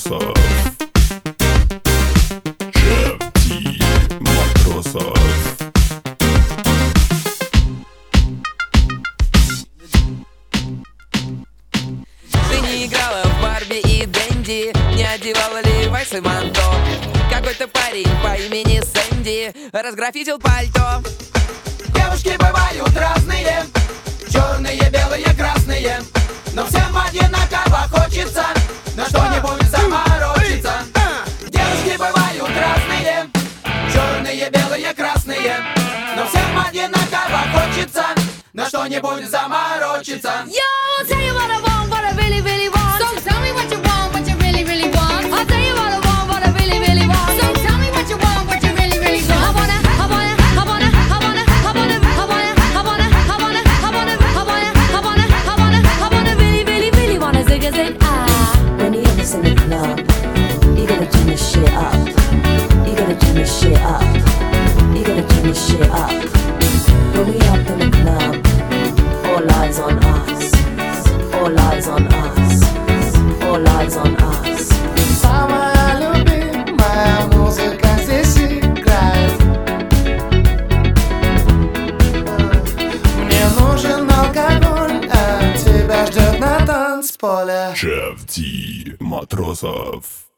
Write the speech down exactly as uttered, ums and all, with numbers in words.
матросов. Шеф-Ти матросов. Ты не играла в Барби и Дэнди, не одевала Левайс и манто. Какой-то парень по имени Сэнди разграффитил пальто. Девушки бывают разные, черные, белые, красные, но всем одинаково хочется на что-нибудь заморочиться. Девушки бывают разные, черные, белые, красные, но всем одинаково хочется на что-нибудь заморочиться. Yo, I'll tell you what I want, what I really, really want. So tell me what you want, what you really, really want. I'll tell you what I want, what I really, really want. So tell me what you want, what you really, really want. I wanna, I wanna, I wanna, I wanna, I wanna, I wanna, I wanna, I wanna, I wanna, I wanna, I wanna, I wanna, I wanna, really, really, really wanna zig a zig ah. When you ever in the club, you gotta turn this shit up. You gotta turn this shit up. You gotta turn this shit up. When we up in the club, all eyes on us. All eyes on us. All eyes on us. Самая любимая музыка здесь играет. Мне нужен алкоголь, а тебя ждет на танцполе. Шеф-Ти матросов.